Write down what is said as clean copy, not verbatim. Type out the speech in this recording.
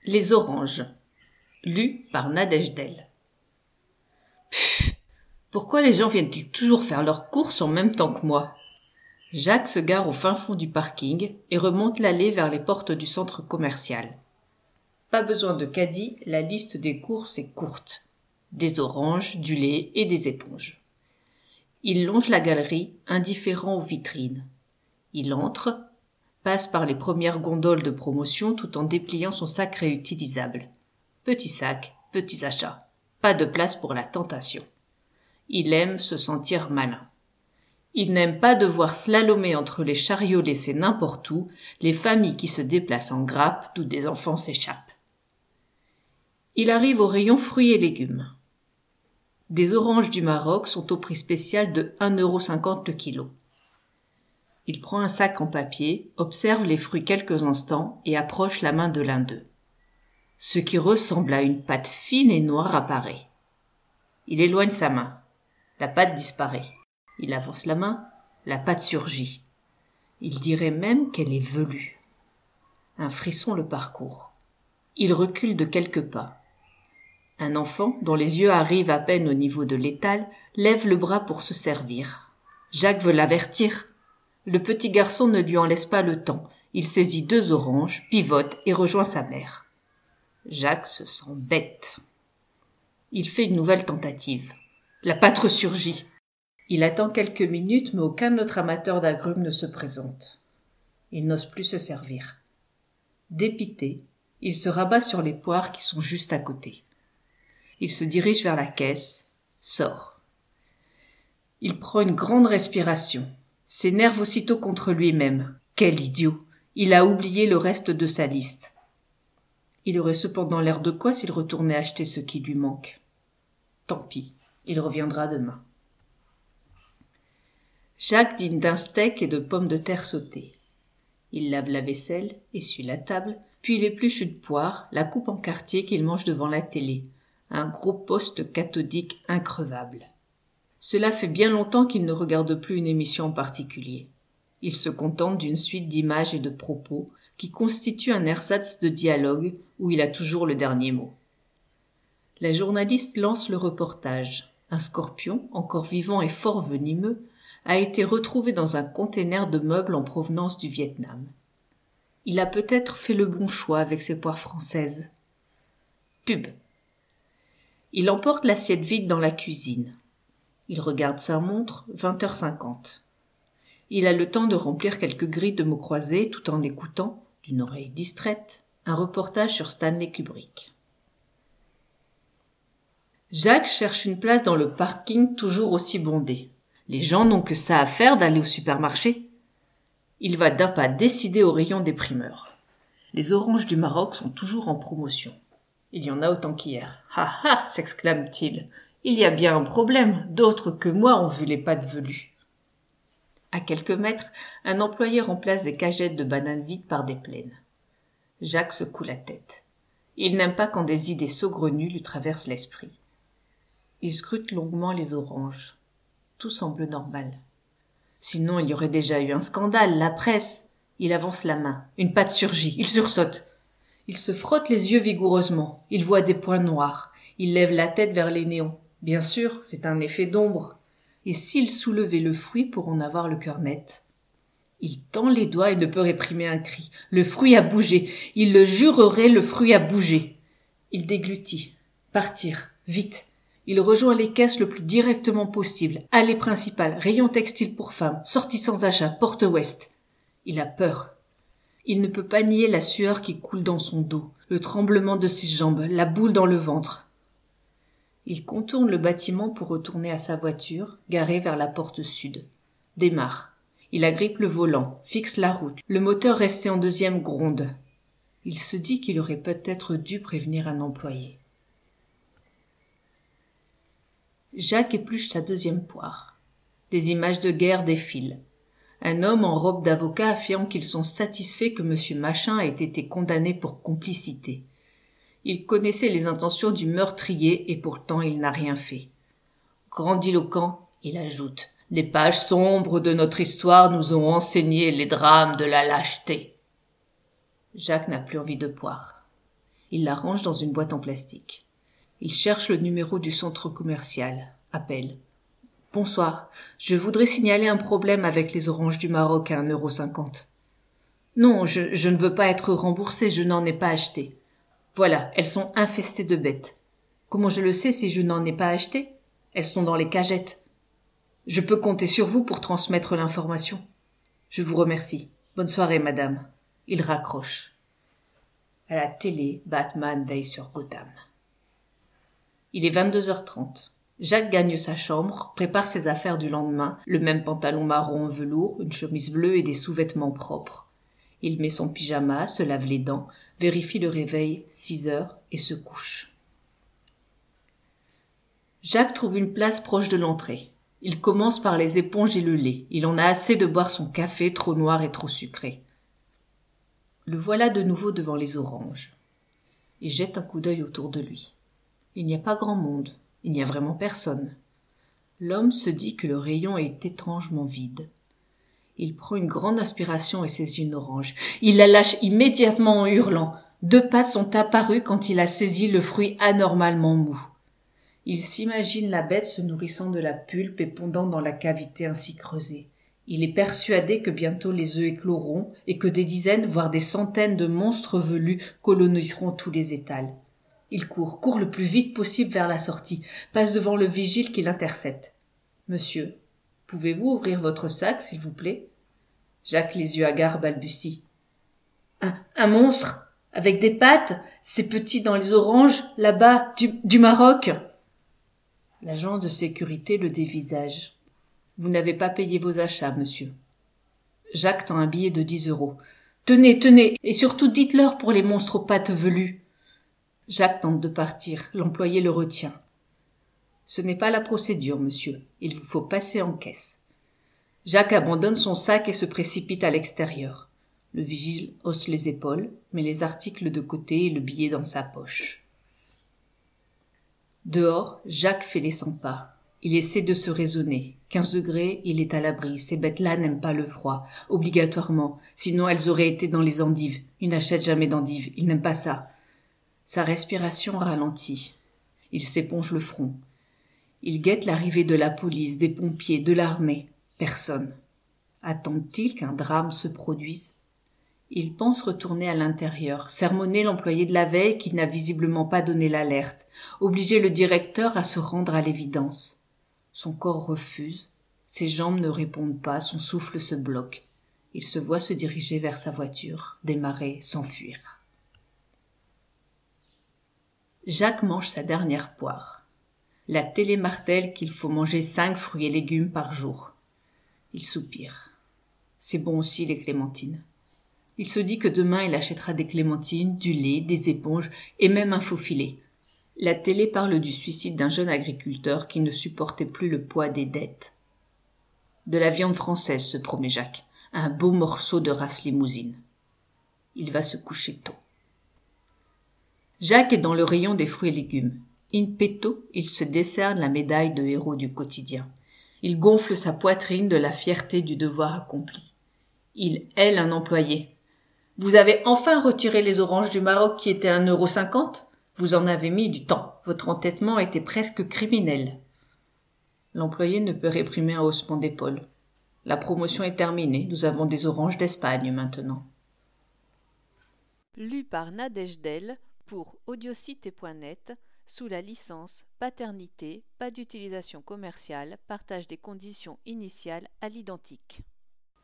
Les oranges. Lu par Nadège-Del. Pourquoi les gens viennent-ils toujours faire leurs courses en même temps que moi? Jacques se gare au fin fond du parking et remonte l'allée vers les portes du centre commercial. Pas besoin de caddie, la liste des courses est courte. Des oranges, du lait et des éponges. Il longe la galerie, indifférent aux vitrines. Il entre, passe par les premières gondoles de promotion tout en dépliant son sac réutilisable. Petit sac, petits achats. Pas de place pour la tentation. Il aime se sentir malin. Il n'aime pas devoir slalomer entre les chariots laissés n'importe où, les familles qui se déplacent en grappe d'où des enfants s'échappent. Il arrive au rayon fruits et légumes. Des oranges du Maroc sont au prix spécial de 1,50 € le kilo. Il prend un sac en papier, observe les fruits quelques instants et approche la main de l'un d'eux. Ce qui ressemble à une pâte fine et noire apparaît. Il éloigne sa main. La pâte disparaît. Il avance la main, la pâte surgit. Il dirait même qu'elle est velue. Un frisson le parcourt. Il recule de quelques pas. Un enfant, dont les yeux arrivent à peine au niveau de l'étal, lève le bras pour se servir. Jacques veut l'avertir. Le petit garçon ne lui en laisse pas le temps. Il saisit 2 oranges, pivote et rejoint sa mère. Jacques se sent bête. Il fait une nouvelle tentative. La pâte ressurgit. Il attend quelques minutes, mais aucun autre amateur d'agrumes ne se présente. Il n'ose plus se servir. Dépité, il se rabat sur les poires qui sont juste à côté. Il se dirige vers la caisse, sort. Il prend une grande respiration, s'énerve aussitôt contre lui-même. Quel idiot! Il a oublié le reste de sa liste. Il aurait cependant l'air de quoi s'il retournait acheter ce qui lui manque. Tant pis, il reviendra demain. Jacques dîne d'un steak et de pommes de terre sautées. Il lave la vaisselle, essuie la table, puis il épluche une poire, la coupe en quartiers qu'il mange devant la télé. Un gros poste cathodique increvable. Cela fait bien longtemps qu'il ne regarde plus une émission en particulier. Il se contente d'une suite d'images et de propos qui constitue un ersatz de dialogue où il a toujours le dernier mot. La journaliste lance le reportage. Un scorpion, encore vivant et fort venimeux, a été retrouvé dans un container de meubles en provenance du Vietnam. Il a peut-être fait le bon choix avec ses poires françaises. Pub. Il emporte l'assiette vide dans la cuisine. Il regarde sa montre, 20h50. Il a le temps de remplir quelques grilles de mots croisés tout en écoutant, d'une oreille distraite, un reportage sur Stanley Kubrick. Jacques cherche une place dans le parking toujours aussi bondé. Les gens n'ont que ça à faire d'aller au supermarché. Il va d'un pas décidé au rayon des primeurs. Les oranges du Maroc sont toujours en promotion. Il y en a autant qu'hier. « Ha ha !» s'exclame-t-il. « Il y a bien un problème. D'autres que moi ont vu les pâtes velues. » À quelques mètres, un employé remplace des cagettes de bananes vides par des pleines. Jacques secoue la tête. Il n'aime pas quand des idées saugrenues lui traversent l'esprit. Il scrute longuement les oranges. Tout semble normal. Sinon, il y aurait déjà eu un scandale, la presse. Il avance la main. Une pâte surgit. Il sursaute. Il se frotte les yeux vigoureusement. Il voit des points noirs. Il lève la tête vers les néons. Bien sûr, c'est un effet d'ombre. Et s'il soulevait le fruit pour en avoir le cœur net? Il tend les doigts et ne peut réprimer un cri. Le fruit a bougé. Il le jurerait, le fruit a bougé. Il déglutit. Partir. Vite. Il rejoint les caisses le plus directement possible. Allée principale, rayon textile pour femmes, sortie sans achat, porte ouest. Il a peur. Il ne peut pas nier la sueur qui coule dans son dos, le tremblement de ses jambes, la boule dans le ventre. Il contourne le bâtiment pour retourner à sa voiture, garée vers la porte sud. Démarre. Il agrippe le volant, fixe la route. Le moteur resté en deuxième gronde. Il se dit qu'il aurait peut-être dû prévenir un employé. Jacques épluche sa deuxième poire. Des images de guerre défilent. Un homme en robe d'avocat affirme qu'ils sont satisfaits que M. Machin ait été condamné pour complicité. Il connaissait les intentions du meurtrier et pourtant il n'a rien fait. Grandiloquent, il ajoute « Les pages sombres de notre histoire nous ont enseigné les drames de la lâcheté. » Jacques n'a plus envie de poire. Il la range dans une boîte en plastique. Il cherche le numéro du centre commercial. Appelle. « Bonsoir, je voudrais signaler un problème avec les oranges du Maroc à 1,50 €. Non, je ne veux pas être remboursé, je n'en ai pas acheté. Voilà, elles sont infestées de bêtes. Comment je le sais si je n'en ai pas acheté? Elles sont dans les cagettes. Je peux compter sur vous pour transmettre l'information. Je vous remercie. Bonne soirée, madame. » Il raccroche. À la télé, Batman veille sur Gotham. Il est 22h30. Jacques gagne sa chambre, prépare ses affaires du lendemain, le même pantalon marron en velours, une chemise bleue et des sous-vêtements propres. Il met son pyjama, se lave les dents, vérifie le réveil, 6 heures, et se couche. Jacques trouve une place proche de l'entrée. Il commence par les éponges et le lait. Il en a assez de boire son café trop noir et trop sucré. Le voilà de nouveau devant les oranges. Il jette un coup d'œil autour de lui. Il n'y a pas grand monde. Il n'y a vraiment personne. L'homme se dit que le rayon est étrangement vide. Il prend une grande inspiration et saisit une orange. Il la lâche immédiatement en hurlant. 2 pattes sont apparues quand il a saisi le fruit anormalement mou. Il s'imagine la bête se nourrissant de la pulpe et pondant dans la cavité ainsi creusée. Il est persuadé que bientôt les œufs écloront et que des dizaines, voire des centaines de monstres velus coloniseront tous les étals. Il court le plus vite possible vers la sortie, passe devant le vigile qui l'intercepte. « Monsieur, pouvez-vous ouvrir votre sac, s'il vous plaît ?» Jacques, les yeux hagards, balbutie. « Un monstre, avec des pattes, c'est petit dans les oranges, là-bas, du Maroc !» L'agent de sécurité le dévisage. « Vous n'avez pas payé vos achats, monsieur. » Jacques tend un billet de 10 €. « Tenez, et surtout dites-leur pour les monstres aux pattes velues. » Jacques tente de partir. L'employé le retient. « Ce n'est pas la procédure, monsieur. Il vous faut passer en caisse. » Jacques abandonne son sac et se précipite à l'extérieur. Le vigile hausse les épaules, met les articles de côté et le billet dans sa poche. Dehors, Jacques fait les 100 pas. Il essaie de se raisonner. 15 degrés, il est à l'abri. Ces bêtes-là n'aiment pas le froid, obligatoirement. Sinon, elles auraient été dans les endives. Il n'achète jamais d'endives. Il n'aime pas ça. Sa respiration ralentit. Il s'éponge le front. Il guette l'arrivée de la police, des pompiers, de l'armée. Personne. Attend-il qu'un drame se produise? Il pense retourner à l'intérieur, sermonner l'employé de la veille qui n'a visiblement pas donné l'alerte, obliger le directeur à se rendre à l'évidence. Son corps refuse, ses jambes ne répondent pas, son souffle se bloque. Il se voit se diriger vers sa voiture, démarrer, s'enfuir. Jacques mange sa dernière poire. La télé martèle qu'il faut manger 5 fruits et légumes par jour. Il soupire. C'est bon aussi les clémentines. Il se dit que demain il achètera des clémentines, du lait, des éponges et même un faux filet. La télé parle du suicide d'un jeune agriculteur qui ne supportait plus le poids des dettes. De la viande française, se promet Jacques, un beau morceau de race limousine. Il va se coucher tôt. Jacques est dans le rayon des fruits et légumes. In petto, il se décerne la médaille de héros du quotidien. Il gonfle sa poitrine de la fierté du devoir accompli. Il hèle un employé. « Vous avez enfin retiré les oranges du Maroc qui étaient 1,50 €? Vous en avez mis du temps. Votre entêtement était presque criminel. » L'employé ne peut réprimer un haussement d'épaule. « La promotion est terminée. Nous avons des oranges d'Espagne maintenant. » Lu par Nadège Del pour audiocité.net sous la licence Paternité, pas d'utilisation commerciale, partage des conditions initiales à l'identique.